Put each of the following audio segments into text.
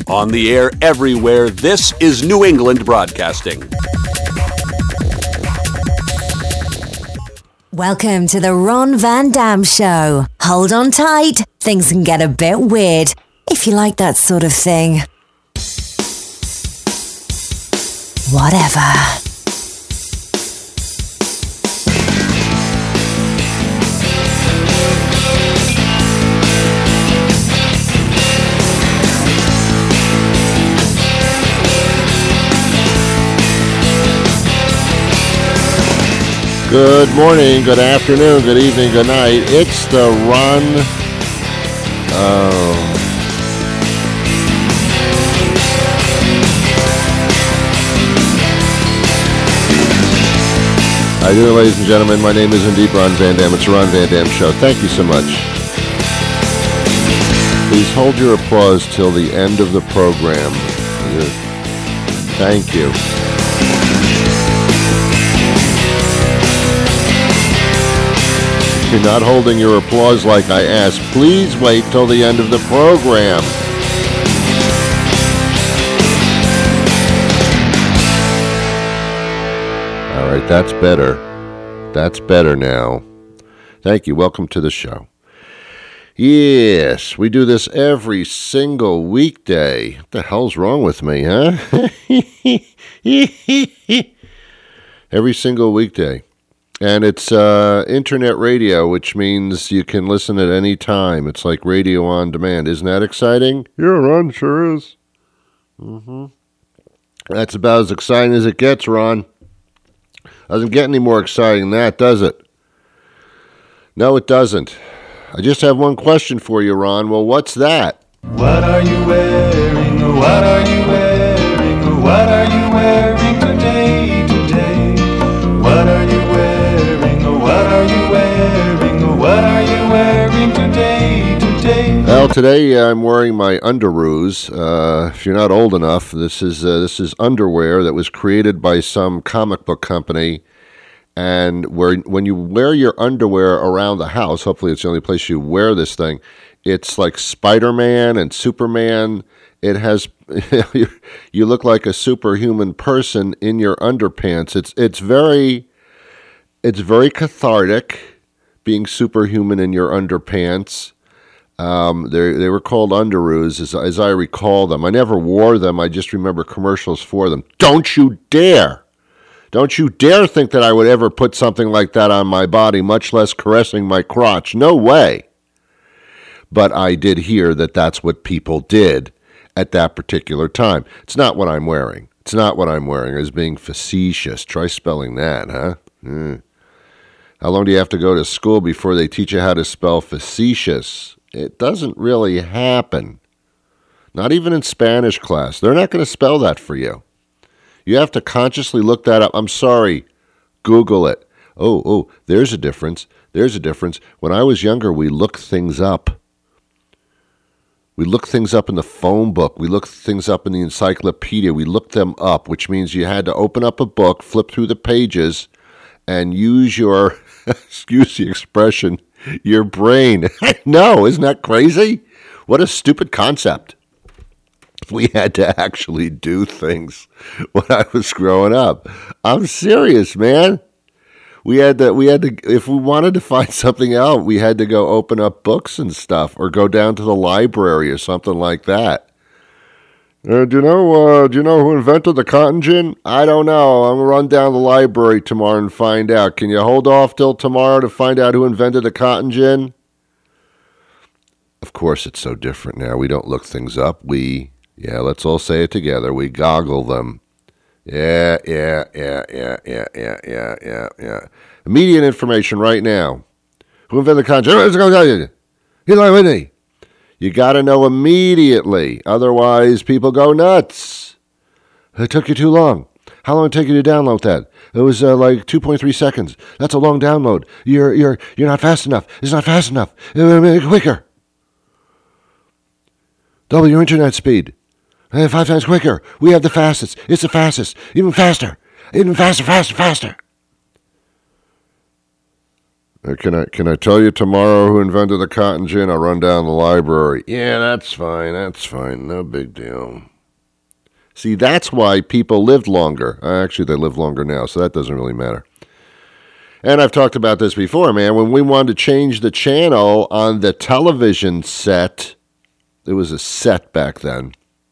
On the air everywhere, this is New England Broadcasting. Welcome to the Ron Van Dam Show. Hold on tight. Things can get a bit weird, if you like that sort of thing. Whatever. Good morning, good afternoon, good evening, good night. It's the Ron. How you doing, ladies and gentlemen? My name is indeed Ron Van Dam. It's the Ron Van Dam Show. Thank you so much. Please hold your applause till the end of the program. Thank you. If you're not holding your applause like I asked, please wait till the end of the program. All right, that's better. That's better now. Thank you. Welcome to the show. Yes, we do this every single weekday. What the hell's wrong with me, huh? Every single weekday. And it's internet radio, which means you can listen at any time. It's like radio on demand. Isn't that exciting? Yeah, Ron, sure is. That's about as exciting as it gets, Ron. Doesn't get any more exciting than that, does it? No, it doesn't. I just have one question for you, Ron. Well, what's that? What are you wearing? What are you wearing? What are you wearing today? What are you wearing? What are you wearing? What are you wearing today? Well, today I'm wearing my underoos. If you're not old enough, this is underwear that was created by some comic book company. And when you wear your underwear around the house, hopefully it's the only place you wear this thing, it's like Spider-Man and Superman. It has, you look like a superhuman person in your underpants. It's very cathartic being superhuman in your underpants. They were called underoos, as I recall them. I never wore them. I just remember commercials for them. Don't you dare! Don't you dare think that I would ever put something like that on my body, much less caressing my crotch. No way. But I did hear that that's what people did at that particular time. It's not what I'm wearing. It's not what I'm wearing. I was being facetious. Try spelling that, huh? How long do you have to go to school before they teach you how to spell facetious? It doesn't really happen. Not even in Spanish class. They're not going to spell that for you. You have to consciously look that up. I'm sorry. Google it. Oh, there's a difference. There's a difference. When I was younger, we looked things up. We looked things up in the phone book. We looked things up in the encyclopedia. We looked them up, which means you had to open up a book, flip through the pages, and use your, excuse the expression, your brain. No, isn't that crazy? What a stupid concept. We had to actually do things when I was growing up. I'm serious, man. We had to, if we wanted to find something out, we had to go open up books and stuff or go down to the library or something like that. Do you know who invented the cotton gin? I don't know. I'm going to run down to the library tomorrow and find out. Can you hold off till tomorrow to find out who invented the cotton gin? Of course, it's so different now. We don't look things up. Let's all say it together. We goggle them. Yeah. Immediate information right now. Who invented the cotton gin? You got to know immediately. Otherwise, people go nuts. It took you too long. How long did it take you to download that? It was like 2.3 seconds. That's a long download. You're not fast enough. It's not fast enough. Make it quicker. Double your internet speed. 5 times quicker. We have the fastest. It's the fastest. Even faster. Even faster. Can I tell you tomorrow who invented the cotton gin? I'll run down the library. Yeah, that's fine. No big deal. See, that's why people lived longer. Actually, they live longer now, so that doesn't really matter. And I've talked about this before, man. When we wanted to change the channel on the television set, it was a set back then.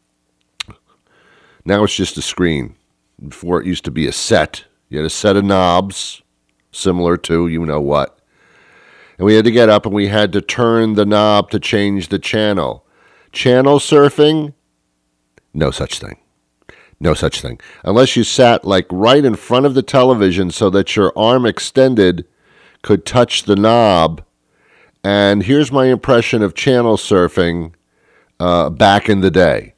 Now it's just a screen. Before it used to be a set. You had a set of knobs, similar to you know what. And we had to get up and we had to turn the knob to change the channel. Channel surfing? No such thing. No such thing. Unless you sat like right in front of the television so that your arm extended could touch the knob. And here's my impression of channel surfing back in the day.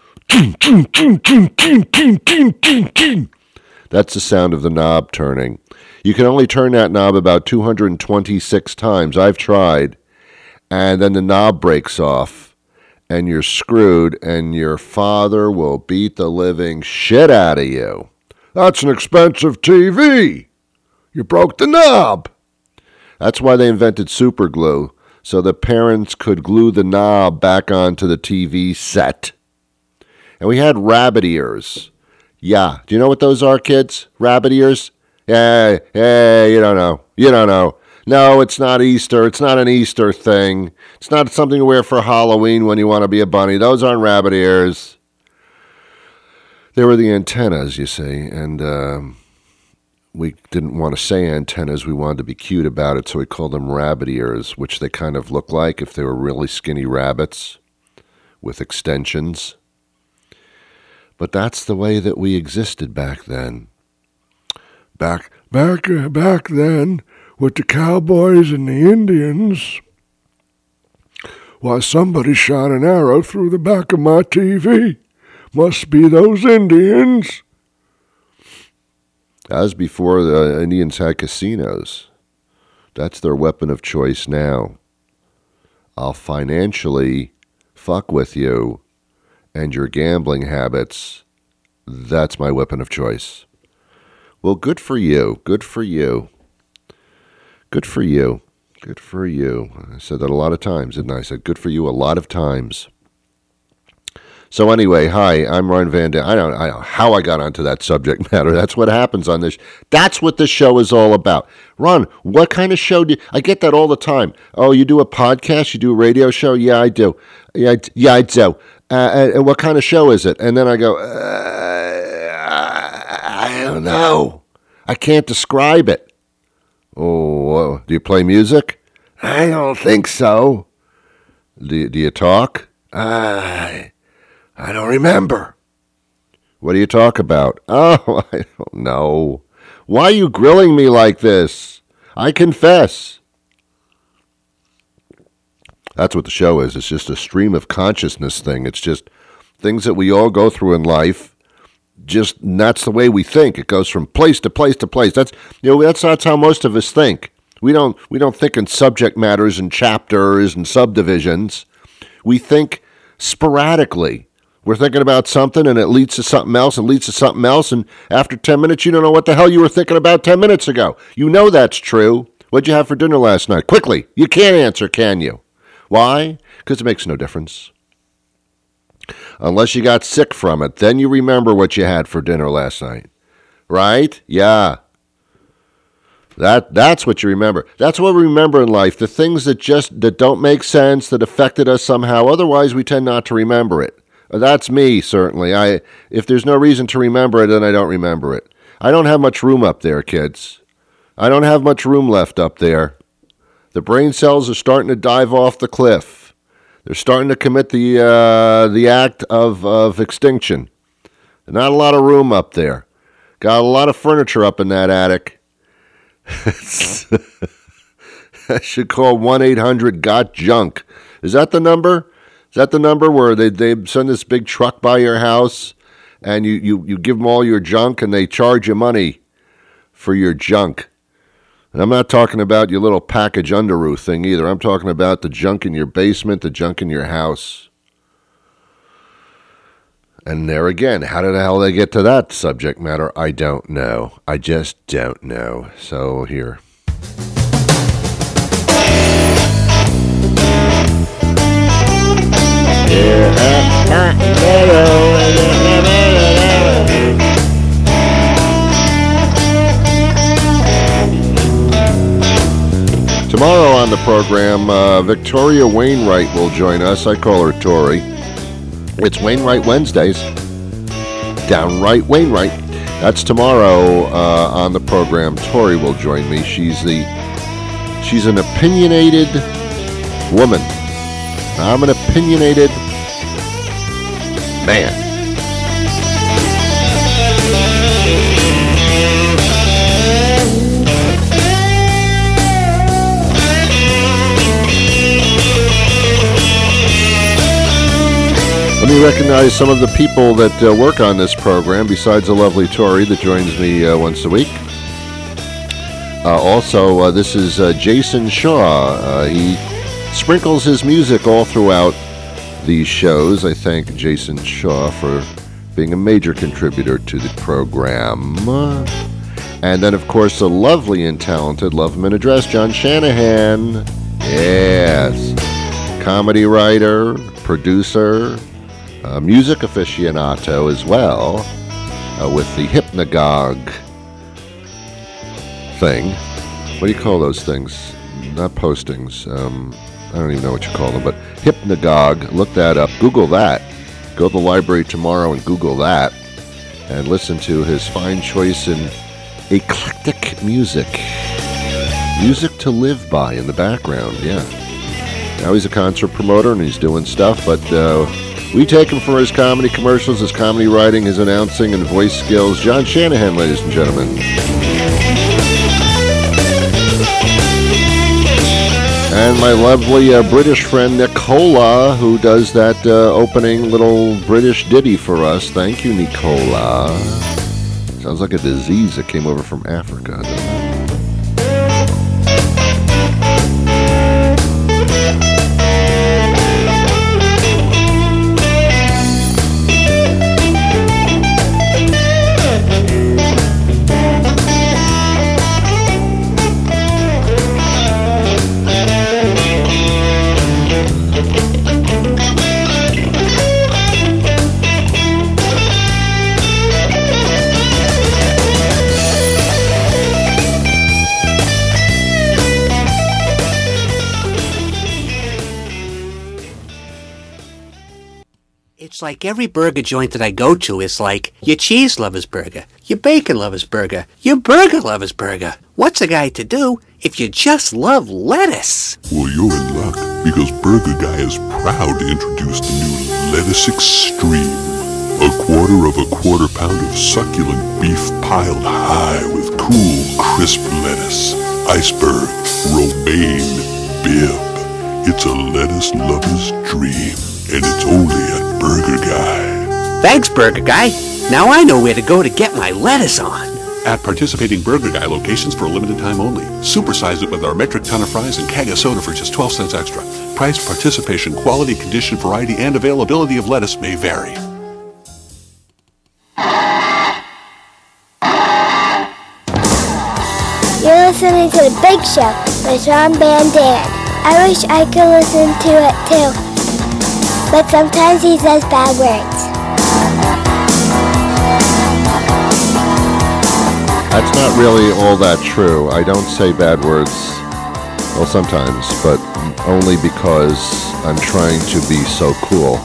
That's the sound of the knob turning. You can only turn that knob about 226 times. I've tried. And then the knob breaks off. And you're screwed, and your father will beat the living shit out of you. That's an expensive TV. You broke the knob. That's why they invented super glue, so the parents could glue the knob back onto the TV set. And we had rabbit ears. Yeah, do you know what those are, kids? Rabbit ears? Hey, you don't know. You don't know. No, it's not Easter. It's not an Easter thing. It's not something to wear for Halloween when you want to be a bunny. Those aren't rabbit ears. They were the antennas, you see, and we didn't want to say antennas. We wanted to be cute about it, so we called them rabbit ears, which they kind of look like if they were really skinny rabbits with extensions. But that's the way that we existed back then. Back then, with the cowboys and the Indians, why, somebody shot an arrow through the back of my TV. Must be those Indians. That was before the Indians had casinos. That's their weapon of choice now. I'll financially fuck with you and your gambling habits. That's my weapon of choice. Well, good for you. Good for you. Good for you. Good for you. I said that a lot of times, didn't I? I said good for you a lot of times. So anyway, hi, I'm Ron Van Dam. I don't know how I got onto that subject matter. That's what happens on this. That's what this show is all about. Ron, what kind of show do you... I get that all the time. Oh, you do a podcast? You do a radio show? Yeah, I do. Yeah, I do. And what kind of show is it? And then I go, I don't know. I can't describe it. Oh, do you play music? I don't think so. Do you talk? I don't remember. What do you talk about? Oh, I don't know. Why are you grilling me like this? I confess. That's what the show is. It's just a stream of consciousness thing. It's just things that we all go through in life. Just that's the way we think. It goes from place to place to place. That's how most of us think. We don't think in subject matters and chapters and subdivisions. We think sporadically. We're thinking about something and it leads to something else and leads to something else, and after 10 minutes you don't know what the hell you were thinking about 10 minutes ago. You know that's true. What'd you have for dinner last night? Quickly. You can't answer, can you? Why? Because it makes no difference. Unless you got sick from it, then you remember what you had for dinner last night. Right? Yeah. That's what you remember. That's what we remember in life. The things that don't make sense, that affected us somehow. Otherwise, we tend not to remember it. That's me, certainly. If there's no reason to remember it, then I don't remember it. I don't have much room up there, kids. I don't have much room left up there. The brain cells are starting to dive off the cliff. They're starting to commit the act of extinction. Not a lot of room up there. Got a lot of furniture up in that attic. I should call 1-800-GOT-JUNK. Is that the number? Is that the number where they send this big truck by your house and you give them all your junk and they charge you money for your junk? And I'm not talking about your little package Underoos thing either. I'm talking about the junk in your basement, the junk in your house. And there again, how the hell they get to that subject matter? I don't know. I just don't know. So here. Tomorrow on the program, Victoria Wainwright will join us. I call her Tori. It's Wainwright Wednesdays. Downright Wainwright. That's tomorrow on the program. Tori will join me. She's an opinionated woman. I'm an opinionated man. Let me recognize some of the people that work on this program, besides the lovely Tori that joins me once a week. Also, this is Jason Shaw. He sprinkles his music all throughout these shows. I thank Jason Shaw for being a major contributor to the program. And then, of course, the lovely and talented Love Him and Address, John Shanahan. Yes. Comedy writer, producer, music aficionado as well, with the Hypnagogue thing. What do you call those things? Not postings. I don't even know what you call them, but Hypnagogue. Look that up. Google that. Go to the library tomorrow and Google that, and listen to his fine choice in eclectic music. Music to live by in the background, yeah. Now he's a concert promoter and he's doing stuff, but we take him for his comedy commercials, his comedy writing, his announcing, and voice skills. John Shanahan, ladies and gentlemen. And my lovely British friend Nicola, who does that opening little British ditty for us. Thank you, Nicola. Sounds like a disease that came over from Africa, doesn't it? It's like every burger joint that I go to is like your cheese lover's burger, your bacon lover's burger, your burger lover's burger. What's a guy to do if you just love lettuce? Well, you're in luck, because Burger Guy is proud to introduce the new Lettuce Extreme. A quarter pound of succulent beef piled high with cool, crisp lettuce, iceberg, romaine, bib. It's a lettuce lover's dream, and it's only at Burger Guy. Thanks, Burger Guy. Now I know where to go to get my lettuce on. At participating Burger Guy locations for a limited time only. Supersize it with our metric ton of fries and keg of soda for just 12 cents extra. Price, participation, quality, condition, variety, and availability of lettuce may vary. You're listening to The Big Show with Ron Van Dam. I wish I could listen to it too, but sometimes he says bad words. That's not really all that true. I don't say bad words, well, sometimes, but only because I'm trying to be so cool.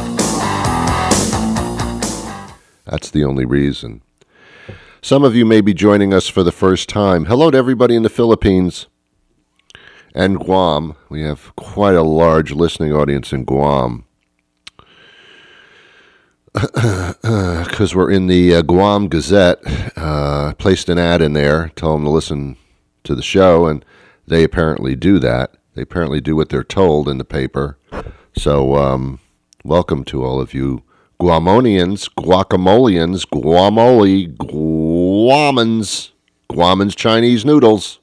That's the only reason. Some of you may be joining us for the first time. Hello to everybody in the Philippines and Guam. We have quite a large listening audience in Guam. Because we're in the Guam Gazette, placed an ad in there, tell them to listen to the show, and they apparently do that. They apparently do what they're told in the paper. So, welcome to all of you Guamonians, guacamoleans, guamole, Guamans Chinese noodles.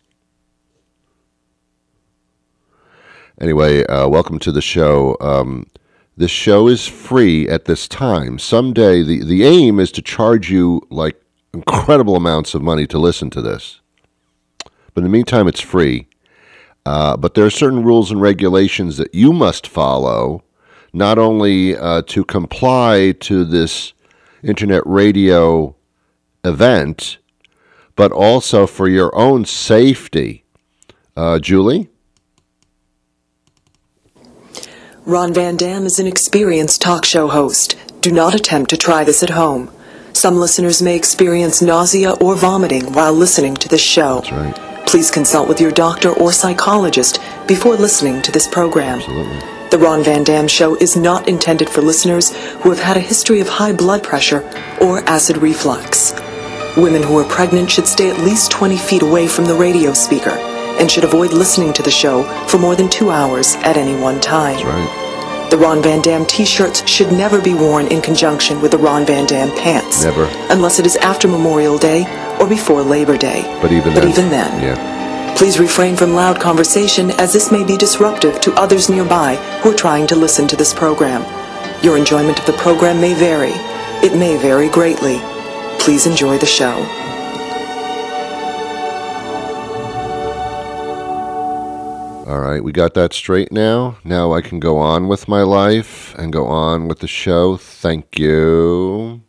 Anyway, welcome to the show. This show is free at this time. Someday, the aim is to charge you like incredible amounts of money to listen to this. But in the meantime, it's free. But there are certain rules and regulations that you must follow not only to comply to this internet radio event, but also for your own safety. Julie? Ron Van Dam is an experienced talk show host. Do not attempt to try this at home. Some listeners may experience nausea or vomiting while listening to this show. That's right. Please consult with your doctor or psychologist before listening to this program. Absolutely. The Ron Van Dam Show is not intended for listeners who have had a history of high blood pressure or acid reflux. Women who are pregnant should stay at least 20 feet away from the radio speaker and should avoid listening to the show for more than 2 hours at any one time. That's right. The Ron Van Dam t-shirts should never be worn in conjunction with the Ron Van Dam pants. Never. Unless it is after Memorial Day or before Labor Day. But even then. Yeah. Please refrain from loud conversation, as this may be disruptive to others nearby who are trying to listen to this program. Your enjoyment of the program may vary. It may vary greatly. Please enjoy the show. All right, we got that straight now. Now I can go on with my life and go on with the show. Thank you.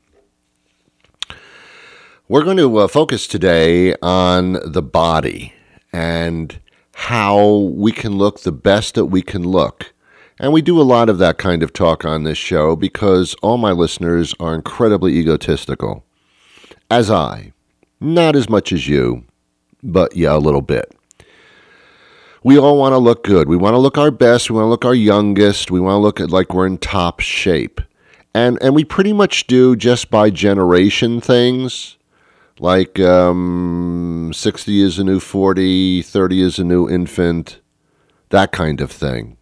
We're going to focus today on the body and how we can look the best that we can look. And we do a lot of that kind of talk on this show because all my listeners are incredibly egotistical. As I. Not as much as you, but yeah, a little bit. We all want to look good. We want to look our best. We want to look our youngest. We want to look like we're in top shape. And we pretty much do just by generation things. Like 60 is a new 40, 30 is a new infant, that kind of thing.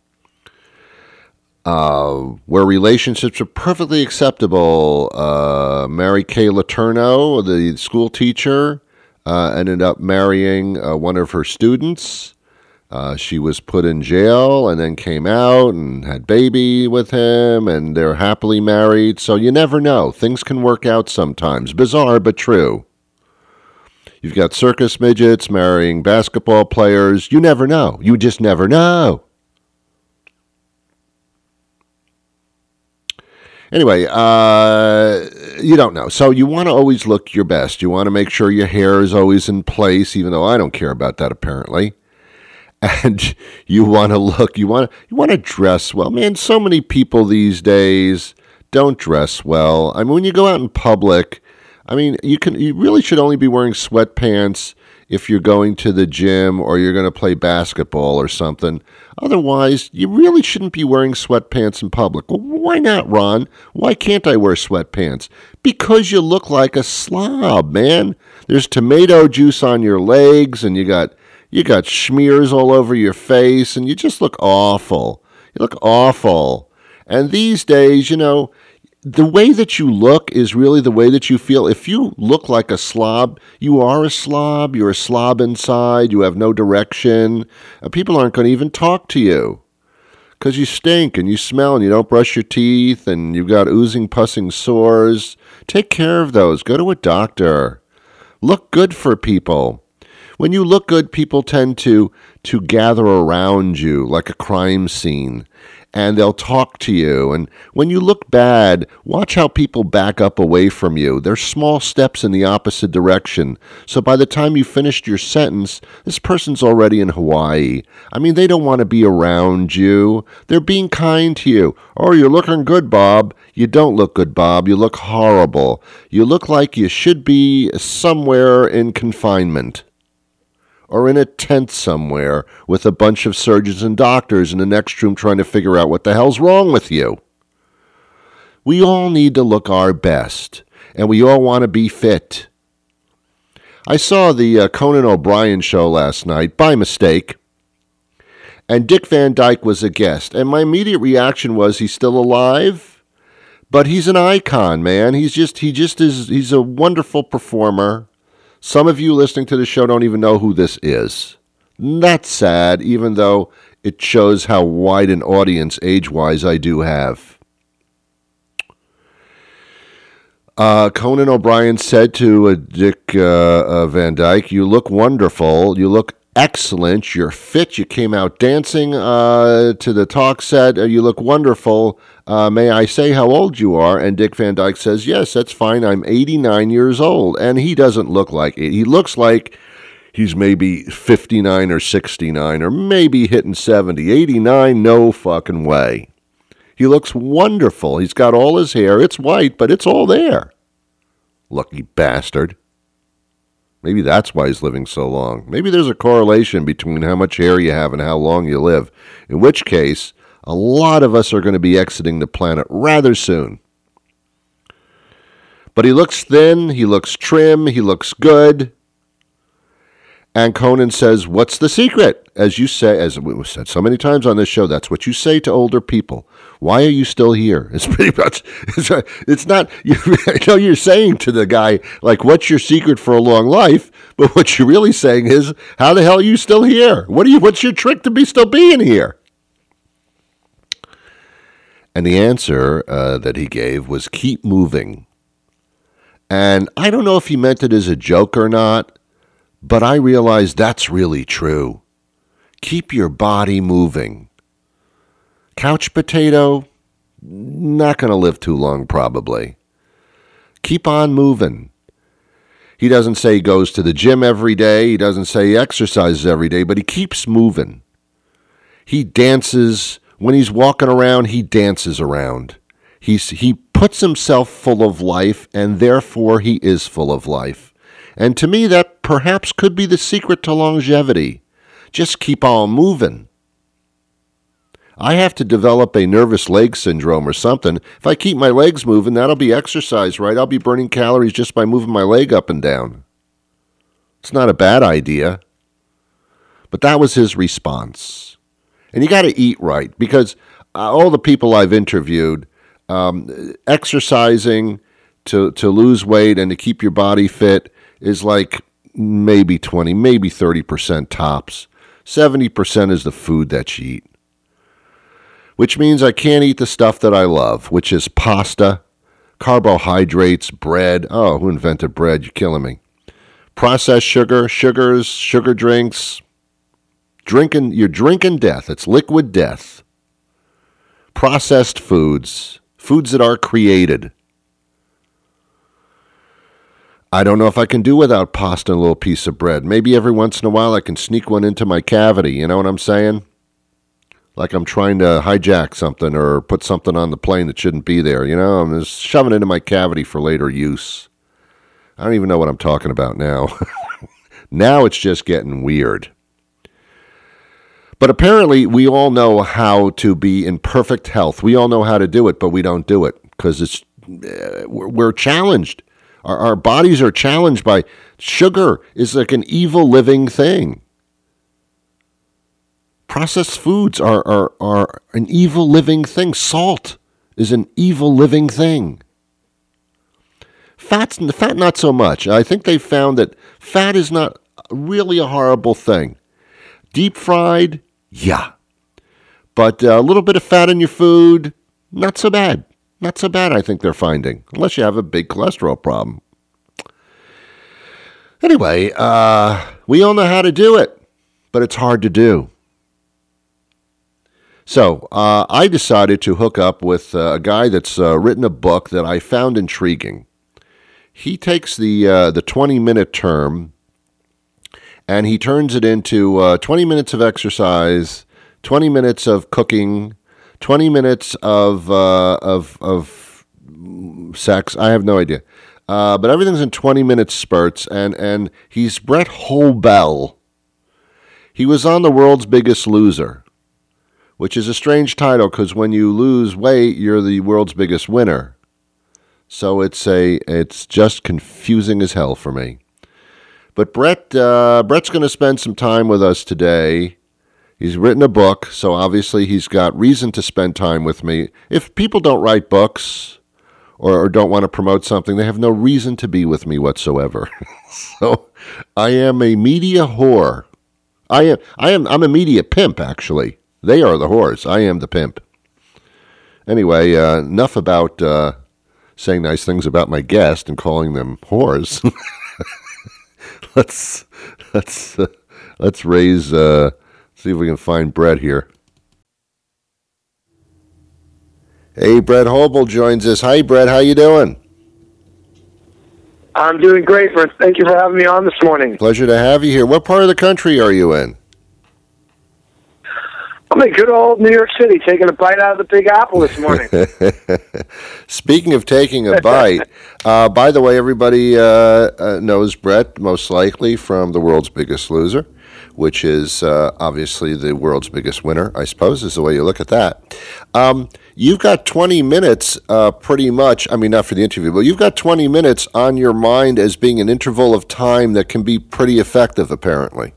Where relationships are perfectly acceptable. Mary Kay Letourneau, the school teacher, ended up marrying one of her students. She was put in jail and then came out and had baby with him, and they're happily married. So you never know. Things can work out sometimes. Bizarre, but true. You've got circus midgets marrying basketball players. You never know. You just never know. Anyway, you don't know. So you want to always look your best. You want to make sure your hair is always in place, even though I don't care about that apparently. And you want to look, you want to dress well. Man, so many people these days don't dress well. I mean, when you go out in public, I mean, you really should only be wearing sweatpants if you're going to the gym or you're going to play basketball or something. Otherwise, you really shouldn't be wearing sweatpants in public. Well, why not, Ron? Why can't I wear sweatpants? Because you look like a slob, man. There's tomato juice on your legs, and you got smears all over your face, and you just look awful. You look awful. And these days, the way that you look is really the way that you feel. If you look like a slob, you are a slob. You're a slob inside. You have no direction. People aren't going to even talk to you because you stink and you smell and you don't brush your teeth and you've got oozing, pussing sores. Take care of those. Go to a doctor. Look good for people. When you look good, people tend to gather around you like a crime scene, and they'll talk to you. And when you look bad, watch how people back up away from you. They're small steps in the opposite direction. So by the time you finished your sentence, this person's already in Hawaii. I mean, they don't want to be around you. They're being kind to you. Oh, you're looking good, Bob. You don't look good, Bob. You look horrible. You look like you should be somewhere in confinement, or in a tent somewhere with a bunch of surgeons and doctors in the next room trying to figure out what the hell's wrong with you. We all need to look our best, and we all want to be fit. I saw the Conan O'Brien show last night, by mistake, and Dick Van Dyke was a guest, and my immediate reaction was, he's still alive? But he's an icon, man. He's a wonderful performer. Some of you listening to the show don't even know who this is. That's sad, even though it shows how wide an audience, age-wise, I do have. Conan O'Brien said to Dick Van Dyke, "You look wonderful. You look excellent. You're fit. You came out dancing to the talk set. You look wonderful. May I say how old you are? And Dick Van Dyke says, yes, that's fine. I'm 89 years old. And he doesn't look like it. He looks like he's maybe 59 or 69 or maybe hitting 70. 89, no fucking way. He looks wonderful. He's got all his hair. It's white, but it's all there. Lucky bastard. Maybe that's why he's living so long. Maybe there's a correlation between how much hair you have and how long you live. In which case, a lot of us are going to be exiting the planet rather soon. But he looks thin, he looks trim, he looks good. And Conan says, what's the secret? As you say, as we've said so many times on this show, that's what you say to older people. Why are you still here? It's pretty much, it's not, I know you're saying to the guy, like, what's your secret for a long life? But what you're really saying is, how the hell are you still here? What's your trick to be still being here? And the answer that he gave was keep moving. And I don't know if he meant it as a joke or not, but I realize that's really true. Keep your body moving. Couch potato, not going to live too long probably. Keep on moving. He doesn't say he goes to the gym every day. He doesn't say he exercises every day, but he keeps moving. He dances. When he's walking around, he dances around. He puts himself full of life, and therefore he is full of life. And to me, that perhaps could be the secret to longevity. Just keep on moving. I have to develop a nervous leg syndrome or something. If I keep my legs moving, that'll be exercise, right? I'll be burning calories just by moving my leg up and down. It's not a bad idea. But that was his response. And you got to eat right, because all the people I've interviewed, exercising to lose weight and to keep your body fit is like maybe 20, maybe 30% tops. 70% is the food that you eat. Which means I can't eat the stuff that I love, which is pasta, carbohydrates, bread. Oh, who invented bread? You're killing me. Processed sugars, sugar drinks. You're drinking death. It's liquid death. Processed foods that are created. I don't know if I can do without pasta and a little piece of bread. Maybe every once in a while I can sneak one into my cavity. You know what I'm saying? Like I'm trying to hijack something or put something on the plane that shouldn't be there. You know, I'm just shoving it into my cavity for later use. I don't even know what I'm talking about now. Now it's just getting weird. But apparently we all know how to be in perfect health. We all know how to do it, but we don't do it because we're challenged. Our bodies are challenged by sugar is like an evil living thing. Processed foods are an evil living thing. Salt is an evil living thing. Fat not so much. I think they found that fat is not really a horrible thing. Deep fried, yeah. But a little bit of fat in your food, not so bad. Not so bad, I think they're finding, unless you have a big cholesterol problem. Anyway, we all know how to do it, but it's hard to do. So I decided to hook up with a guy that's written a book that I found intriguing. He takes the 20-minute term, and he turns it into 20 minutes of exercise, 20 minutes of cooking, 20 minutes of sex. I have no idea. But everything's in 20-minute spurts, and he's Brett Holbell. He was on The World's Biggest Loser, which is a strange title because when you lose weight, you're the world's biggest winner. So it's just confusing as hell for me. But Brett's going to spend some time with us today. He's written a book, so obviously he's got reason to spend time with me. If people don't write books or don't want to promote something, they have no reason to be with me whatsoever. So I am a media whore. I'm a media pimp, actually. They are the whores. I am the pimp. Anyway, enough about saying nice things about my guest and calling them whores. Let's Let's raise, see if we can find Brett here. Hey, Brett Hobel joins us. Hi, Brett. How you doing? I'm doing great, Brett. Thank you for having me on this morning. Pleasure to have you here. What part of the country are you in? I'm in good old New York City, taking a bite out of the Big Apple this morning. Speaking of taking a bite, by the way, everybody knows Brett most likely from The World's Biggest Loser, which is obviously the world's biggest winner, I suppose, is the way you look at that. You've got 20 minutes pretty much, I mean, not for the interview, but you've got 20 minutes on your mind as being an interval of time that can be pretty effective, apparently.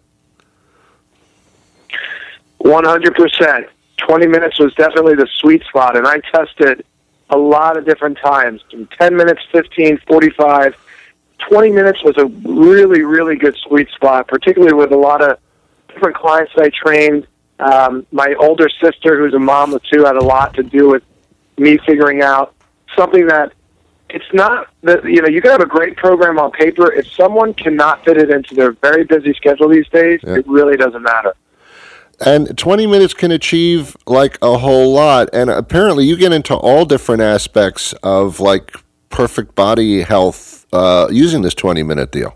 100%. 20 minutes was definitely the sweet spot, and I tested a lot of different times. 10 minutes, 15, 45. 20 minutes was a really, really good sweet spot, particularly with a lot of different clients that I trained. My older sister, who's a mom of two, had a lot to do with me figuring out something that it's not that, you can have a great program on paper. If someone cannot fit it into their very busy schedule these days, It really doesn't matter. And 20 minutes can achieve like a whole lot. And apparently you get into all different aspects of like perfect body health using this 20-minute deal.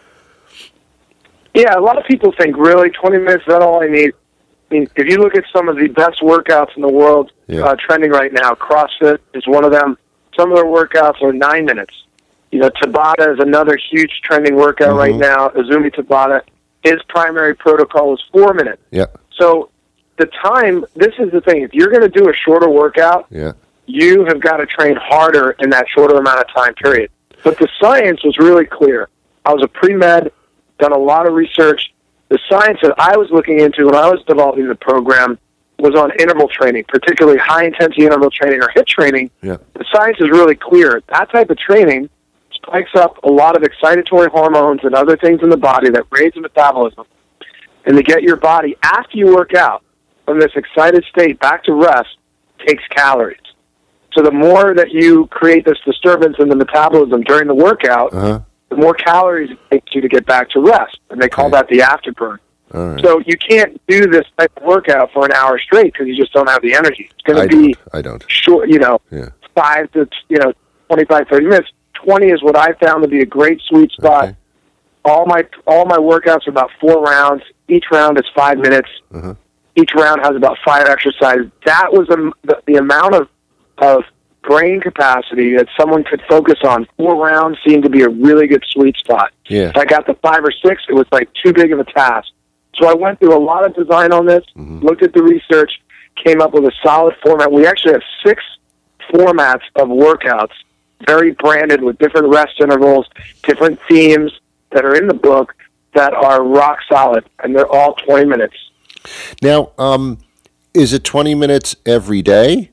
Yeah, a lot of people think, really, 20 minutes, is that all I need? I mean, if you look at some of the best workouts in the world trending right now, CrossFit is one of them. Some of their workouts are 9 minutes. Tabata is another huge trending workout right now. Azumi Tabata, his primary protocol is 4 minutes. Yeah. So the time, this is the thing, if you're going to do a shorter workout, you have got to train harder in that shorter amount of time period. But the science was really clear. I was a pre-med, done a lot of research. The science that I was looking into when I was developing the program was on interval training, particularly high-intensity interval training or HIIT training. Yeah. The science is really clear. That type of training spikes up a lot of excitatory hormones and other things in the body that raise the metabolism. And to get your body, after you work out, from this excited state back to rest, takes calories. So the more that you create this disturbance in the metabolism during the workout, the more calories it takes you to get back to rest. And they call that the afterburn. All right. So you can't do this type of workout for an hour straight because you just don't have the energy. It's going to be short, 5 to 25, 30 minutes. 20 is what I found to be a great sweet spot. Okay. All my workouts are about 4 rounds. Each round is 5 minutes. Each round has about 5 exercises. That was the amount of brain capacity that someone could focus on. 4 rounds seemed to be a really good sweet spot. Yeah. If I got to 5 or 6, it was like too big of a task. So I went through a lot of design on this, looked at the research, came up with a solid format. We actually have 6 formats of workouts, very branded with different rest intervals, different themes that are in the book that are rock solid, and they're all 20 minutes. Now, is it 20 minutes every day?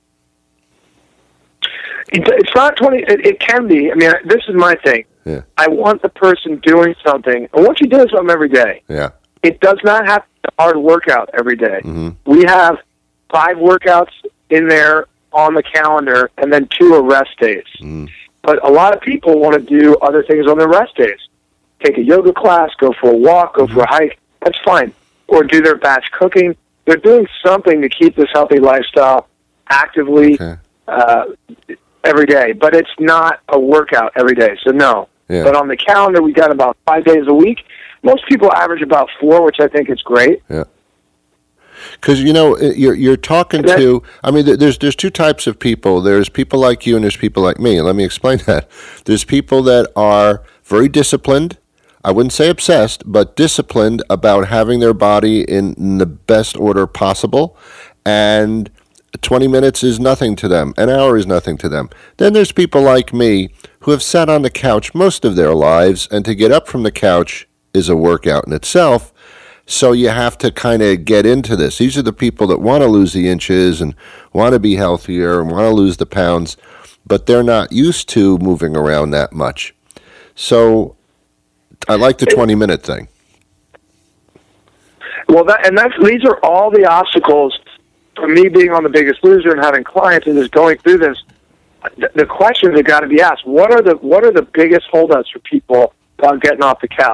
It's not 20. It can be. I mean, this is my thing. Yeah. I want the person doing something. I want you doing something every day. Yeah. It does not have to be a hard workout every day. We have 5 workouts in there on the calendar, and then 2 are rest days. But a lot of people want to do other things on their rest days. Take a yoga class, go for a walk, go for a hike. That's fine. Or do their batch cooking. They're doing something to keep this healthy lifestyle actively every day. But it's not a workout every day, so no. Yeah. But on the calendar, we got about 5 days a week. Most people average about 4, which I think is great. Yeah. Because, you're talking to, I mean, there's 2 types of people. There's people like you and there's people like me. Let me explain that. There's people that are very disciplined. I wouldn't say obsessed, but disciplined about having their body in the best order possible. And 20 minutes is nothing to them. An hour is nothing to them. Then there's people like me who have sat on the couch most of their lives, and to get up from the couch is a workout in itself. So you have to kind of get into this. These are the people that want to lose the inches and want to be healthier and want to lose the pounds, but they're not used to moving around that much. So I like the 20-minute thing. Well, these are all the obstacles for me being on The Biggest Loser and having clients and just going through this. The questions have got to be asked. What are the biggest holdups for people about getting off the couch?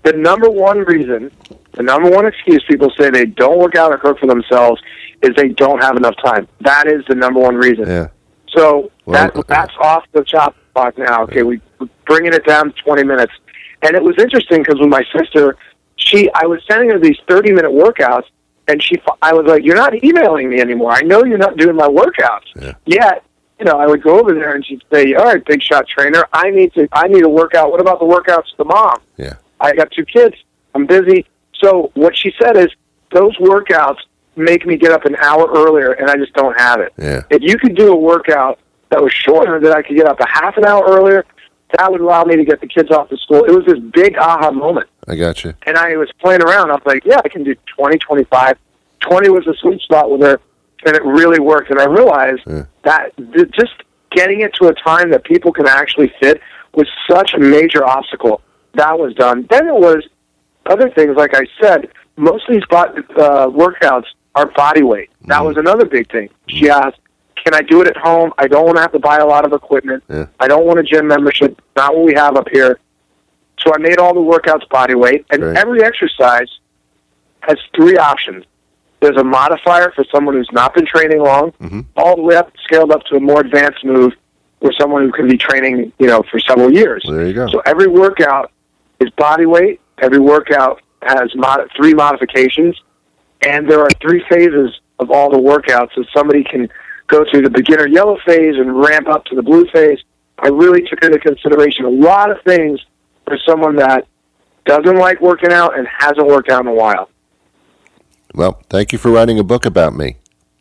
the number one reason, the number one excuse people say they don't work out or cook for themselves is they don't have enough time. That is the number one reason. Yeah. So Well, that's off the chopping block now. Okay, we're bringing it down to 20 minutes. And it was interesting because with my sister, I was sending her these 30-minute workouts, and I was like, "You're not emailing me anymore. I know you're not doing my workouts." Yeah. Yet, I would go over there and she'd say, "All right, big shot trainer, I need a workout. What about the workouts to the mom? Yeah. I got 2 kids. I'm busy." So what she said is, those workouts make me get up an hour earlier, and I just don't have it. Yeah. If you could do a workout that was shorter, that I could get up a half an hour earlier, that would allow me to get the kids off to school. It was this big aha moment. I got you. And I was playing around. I was like, yeah, I can do 20, 25. 20 was a sweet spot with her, and it really worked. And I realized that just getting it to a time that people can actually fit was such a major obstacle. That was done. Then it was other things, like I said, most of these workouts are body weight. That was another big thing. She asked, can I do it at home? I don't want to have to buy a lot of equipment. Yeah. I don't want a gym membership, not what we have up here. So I made all the workouts body weight, and Great. every exercise has 3 options. There's a modifier for someone who's not been training long, all the way up, scaled up to a more advanced move for someone who can be training, for several years. Well, there you go. So every workout is body weight. Every workout has 3 modifications, and there are 3 phases of all the workouts, so somebody can go through the beginner yellow phase and ramp up to the blue phase. I really took into consideration a lot of things for someone that doesn't like working out and hasn't worked out in a while. Well, thank you for writing a book about me.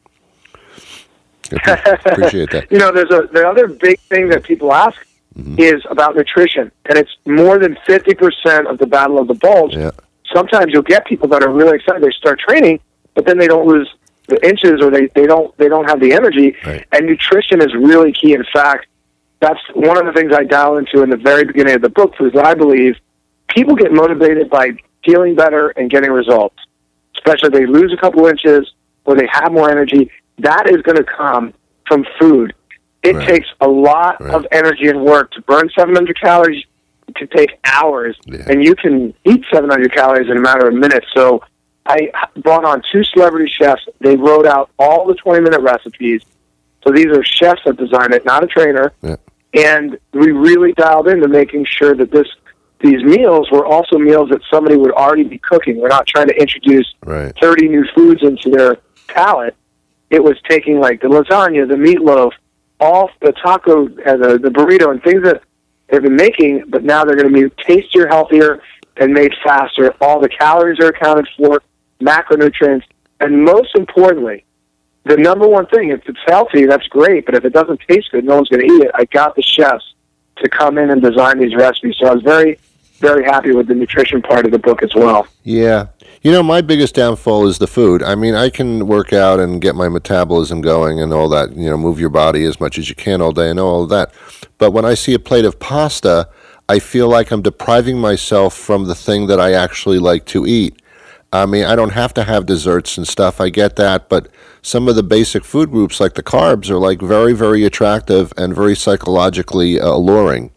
Appreciate that. The other big thing that people ask is about nutrition, and it's more than 50% of the battle of the bulge. Yeah. Sometimes you'll get people that are really excited. They start training, but then they don't lose the inches, or they don't have the energy. Right. And nutrition is really key. In fact, that's one of the things I dial into in the very beginning of the book, because I believe people get motivated by feeling better and getting results, especially if they lose a couple inches or they have more energy. That is going to come from food. It takes a lot of energy and work to burn 700 calories. It can take hours, and you can eat 700 calories in a matter of minutes. So I brought on 2 celebrity chefs. They wrote out all the 20-minute recipes. So these are chefs that designed it, not a trainer. Yeah. And we really dialed into making sure that these meals were also meals that somebody would already be cooking. We're not trying to introduce 30 new foods into their palate. It was taking like the lasagna, the meatloaf, all the taco, the burrito, and things that they've been making, but now they're going to be tastier, healthier, and made faster. All the calories are accounted for, macronutrients, and most importantly, the number one thing, if it's healthy, that's great, but if it doesn't taste good, no one's going to eat it. I got the chefs to come in and design these recipes, so I was very, very happy with the nutrition part of the book as well. Yeah. My biggest downfall is the food. I mean, I can work out and get my metabolism going and all that, move your body as much as you can all day and all of that. But when I see a plate of pasta, I feel like I'm depriving myself from the thing that I actually like to eat. I mean, I don't have to have desserts and stuff. I get that. But some of the basic food groups, like the carbs, are like very, very attractive and very psychologically alluring.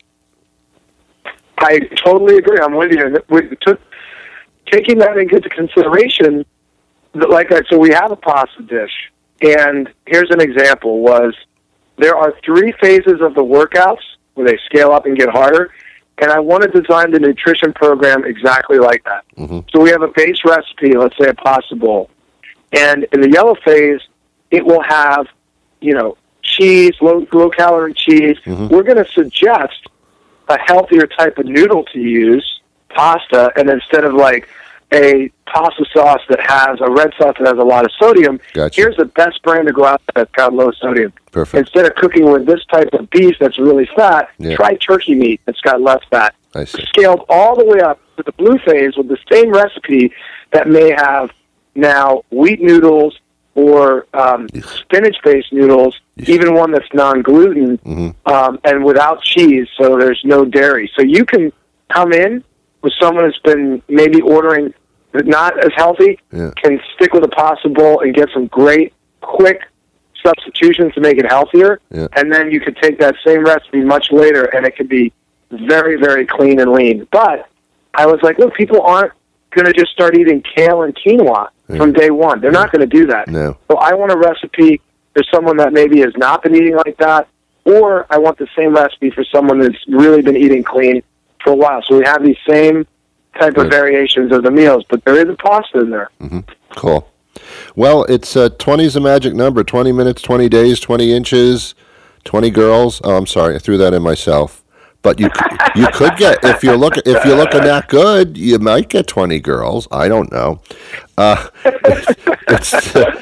I totally agree. I'm with you. Taking that into consideration, so we have a pasta dish, and here's an example, there are 3 phases of the workouts where they scale up and get harder, and I want to design the nutrition program exactly like that. So we have a base recipe, let's say a pasta bowl, and in the yellow phase, it will have, cheese, low-calorie cheese. We're going to suggest a healthier type of noodle to use, pasta, and instead of like a pasta sauce that has a red sauce that has a lot of sodium, here's the best brand to go out that's got low sodium. Perfect. Instead of cooking with this type of beef that's really fat, try turkey meat that's got less fat. I see. Scaled all the way up to the blue phase with the same recipe that may have now wheat noodles or spinach-based noodles, even one that's non-gluten, and without cheese, so there's no dairy. So you can come in with someone who's been maybe ordering not as healthy, can stick with a pasta bowl and get some great, quick substitutions to make it healthier, and then you could take that same recipe much later, and it could be very, very clean and lean. But I was like, look, people aren't going to just start eating kale and quinoa from day one. They're not going to do that. No. So I want a recipe for someone that maybe has not been eating like that, or I want the same recipe for someone that's really been eating clean for a while. So we have these same type of variations of the meals, but there is a pasta in there. Mm-hmm. Cool. Well, it's 20 is a magic number. 20 minutes, 20 days, 20 inches, 20 girls. Oh, I'm sorry, I threw that in myself. But you could get, if you're looking that good, you might get 20 girls. I don't know. It's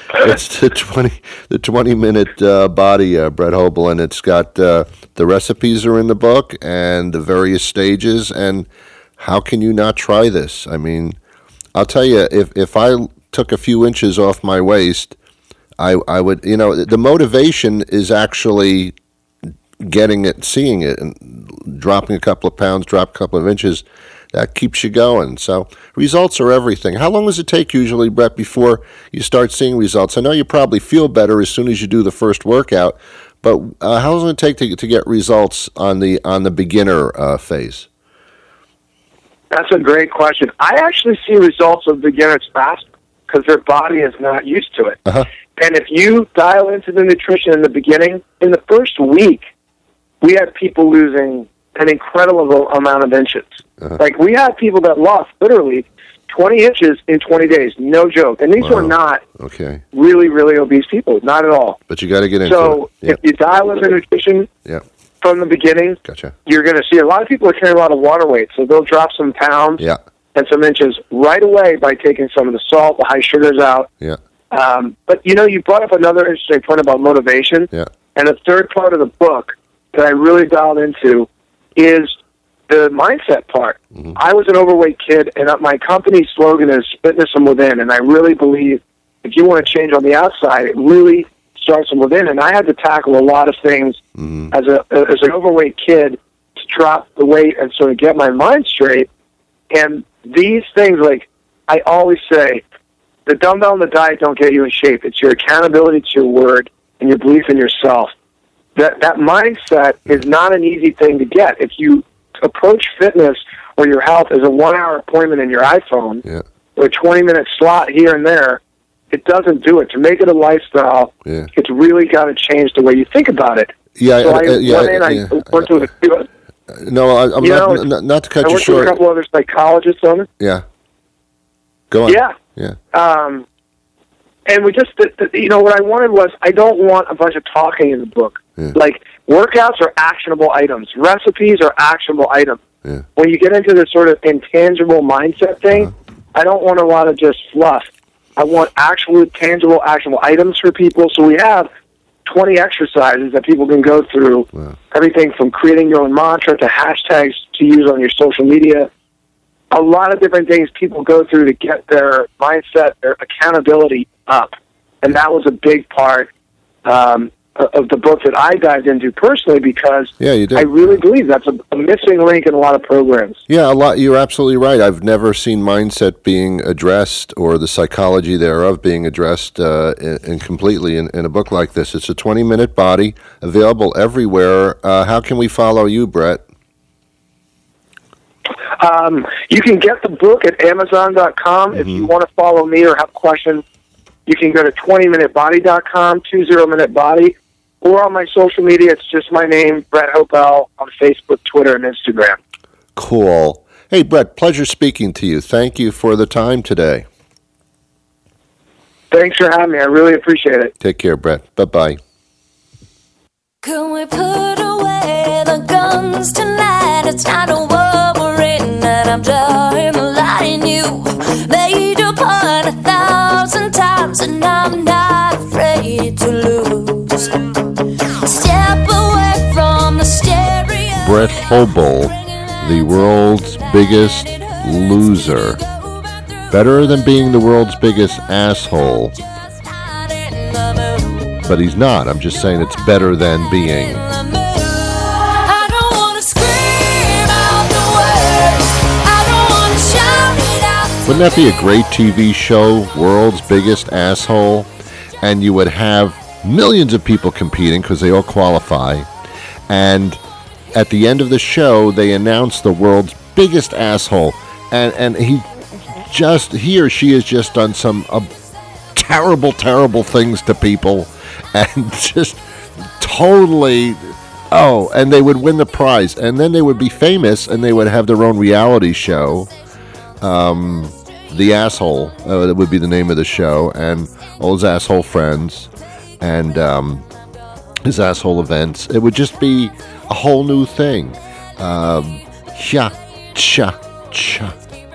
the 20-minute body, Brett Hobel, and it's got the recipes are in the book and the various stages. And how can you not try this? I mean, I'll tell you, if I took a few inches off my waist, I would. The motivation is actually getting it, seeing it, and dropping a couple of pounds, drop a couple of inches, that keeps you going. So results are everything. How long does it take usually, Brett, before you start seeing results? I know you probably feel better as soon as you do the first workout, but how long does it take to get results on the beginner phase? That's a great question. I actually see results of beginners fast because their body is not used to it. Uh-huh. And if you dial into the nutrition in the beginning, in the first week, we had people losing an incredible amount of inches. Uh-huh. Like, we had people that lost literally 20 inches in 20 days. No joke. And these were not really, really obese people. Not at all. But you got to get into So it. if you dial into nutrition from the beginning, you're going to see a lot of people are carrying a lot of water weight. So they'll drop some pounds and some inches right away by taking some of the salt, the high sugars out. Yeah. But, you brought up another interesting point about motivation. Yeah. And the third part of the book that I really dialed into is the mindset part. Mm-hmm. I was an overweight kid, and my company's slogan is fitness from within, and I really believe if you want to change on the outside, it really starts from within. And I had to tackle a lot of things as an overweight kid to drop the weight and sort of get my mind straight. And these things, like I always say, the dumbbell and the diet don't get you in shape. It's your accountability to your word and your belief in yourself. That mindset is not an easy thing to get. If you approach fitness or your health as a 1-hour appointment in your iPhone or a 20-minute slot here and there, it doesn't do it. To make it a lifestyle, it's really got to change the way you think about it. Yeah, so I went to a few. No, I'm not to cut you short. I worked with a couple other psychologists on it. Yeah. Go on. Yeah. And we just, what I wanted was, I don't want a bunch of talking in the book. Yeah. Like, workouts are actionable items. Recipes are actionable items. Yeah. When you get into this sort of intangible mindset thing, I don't want a lot of just fluff. I want actual, tangible, actionable items for people. So we have 20 exercises that people can go through. Wow. Everything from creating your own mantra to hashtags to use on your social media. A lot of different things people go through to get their mindset, their accountability up. And that was a big part of the book that I dived into personally because you did. I really believe that's a missing link in a lot of programs. Yeah, a lot. You're absolutely right. I've never seen mindset being addressed or the psychology thereof being addressed and completely in a book like this. It's a 20-minute body, available everywhere. How can we follow you, Brett? You can get the book at Amazon.com. If you want to follow me or have questions, you can go to 20minutebody.com, 20minutebody, or on my social media, it's just my name, Brett Hobel, on Facebook, Twitter, and Instagram. Cool. Hey, Brett, pleasure speaking to you. Thank you for the time today. Thanks for having me. I really appreciate it. Take care, Brett. Bye-bye. Can we put away the guns tonight? It's not a war we're in, and I'm drawing a line in you. Made your point 1,000 times, and I'm not afraid to lose. Step away from the stereo. Brett Hobel, the world's biggest loser. Better than being the world's biggest asshole. But he's not. I'm just saying it's better than being. Wouldn't that be a great TV show, World's Biggest Asshole? And you would have millions of people competing because they all qualify. And at the end of the show, they announce the world's biggest asshole. and he or she has just done some terrible things to people, and just totally, and they would win the prize, and then they would be famous, and they would have their own reality show. The Asshole, that would be the name of the show, and all his asshole friends, and his asshole events. It would just be a whole new thing. Cha, cha, cha.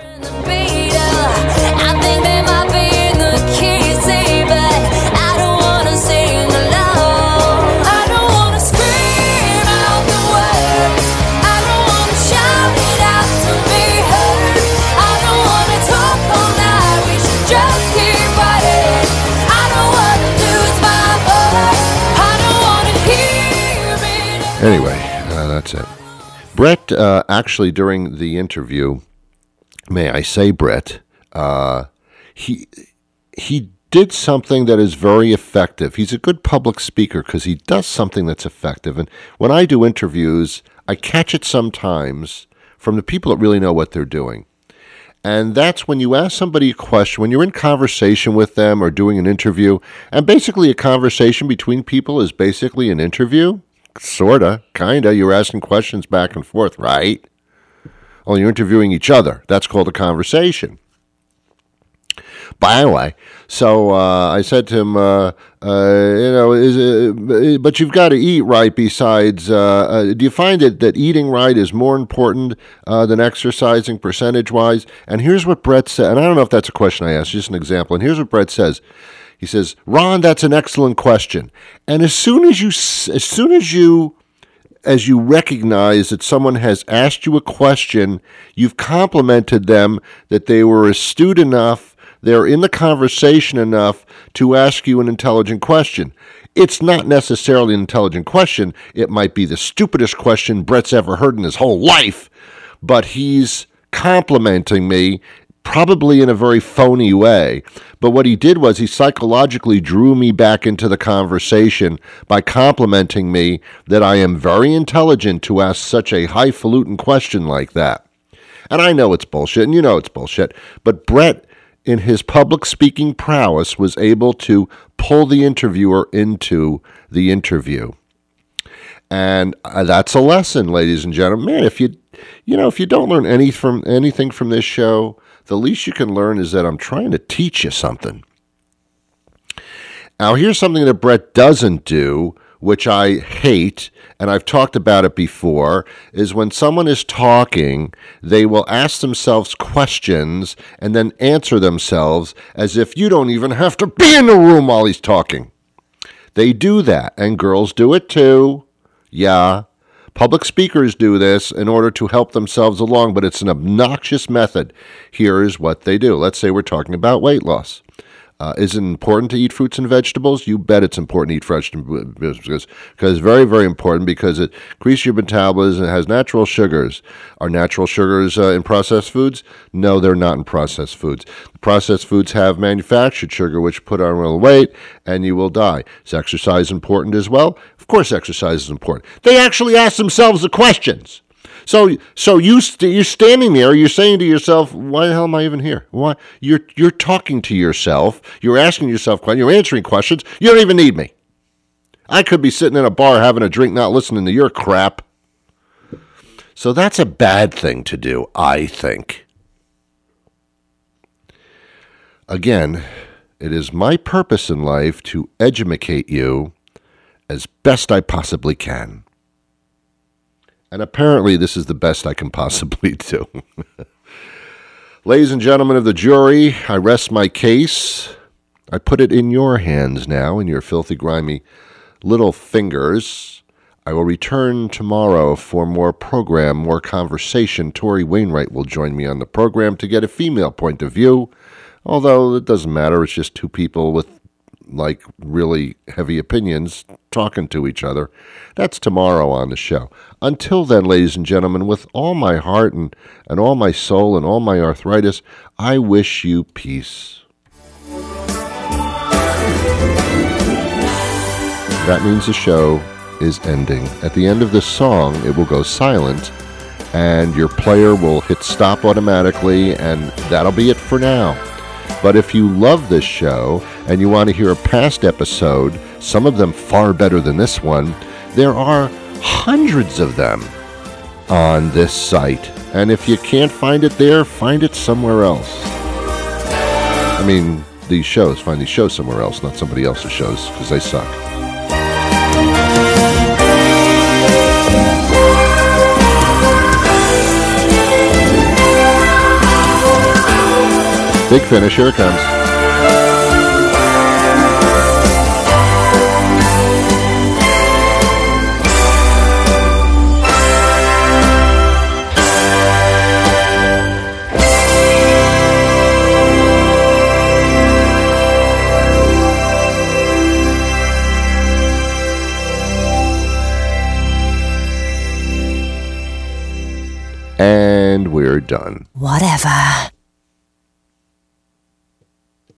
Anyway, that's it. Brett, actually, during the interview, may I say, Brett, he did something that is very effective. He's a good public speaker because he does something that's effective. And when I do interviews, I catch it sometimes from the people that really know what they're doing. And that's when you ask somebody a question, when you're in conversation with them or doing an interview, and basically a conversation between people is basically an interview. Sorta, kinda. You're asking questions back and forth, right? Only you're interviewing each other. That's called a conversation. By the way, so I said to him, but you've got to eat right besides, do you find that eating right is more important than exercising percentage-wise? And here's what Brett said, and I don't know if that's a question I asked, just an example, and here's what Brett says. He says, Ron, that's an excellent question. And as soon as you recognize that someone has asked you a question, you've complimented them that they were astute enough, they're in the conversation enough to ask you an intelligent question. It's not necessarily an intelligent question. It might be the stupidest question Brett's ever heard in his whole life, but he's complimenting me, probably in a very phony way. But what he did was he psychologically drew me back into the conversation by complimenting me that I am very intelligent to ask such a highfalutin question like that. And I know it's bullshit, and you know it's bullshit, but Brett, in his public speaking prowess, was able to pull the interviewer into the interview. And that's a lesson, ladies and gentlemen. Man, if you don't learn anything from this show, the least you can learn is that I'm trying to teach you something. Now, here's something that Brett doesn't do, which I hate, and I've talked about it before, is when someone is talking, they will ask themselves questions and then answer themselves as if you don't even have to be in the room while he's talking. They do that, and girls do it too. Yeah. Public speakers do this in order to help themselves along, but it's an obnoxious method. Here's what they do. Let's say we're talking about weight loss. Is it important to eat fruits and vegetables? You bet it's important to eat fresh because it's very, very important because it increases your metabolism and has natural sugars. Are natural sugars in processed foods? No, they're not in processed foods. Processed foods have manufactured sugar, which put on real weight, and you will die. Is exercise important as well? Of course exercise is important. They actually ask themselves the questions. So you're standing there, you're saying to yourself, why the hell am I even here? Why? You're talking to yourself, you're asking yourself questions, you're answering questions, you don't even need me. I could be sitting in a bar having a drink, not listening to your crap. So that's a bad thing to do, I think. Again, it is my purpose in life to educate you as best I possibly can. And apparently this is the best I can possibly do. Ladies and gentlemen of the jury, I rest my case. I put it in your hands now, in your filthy, grimy little fingers. I will return tomorrow for more program, more conversation. Tori Wainwright will join me on the program to get a female point of view. Although it doesn't matter, it's just two people with really heavy opinions talking to each other. That's tomorrow on the show. Until then, ladies and gentlemen, with all my heart and all my soul and all my arthritis, I wish you peace. That means the show is ending. At the end of this song, it will go silent, and your player will hit stop automatically, and that'll be it for now. But if you love this show and you want to hear a past episode, some of them far better than this one, there are hundreds of them on this site. And if you can't find it there, find it somewhere else. I mean, find these shows somewhere else, not somebody else's shows, because they suck. Big finish, here it comes. And we're done. Whatever.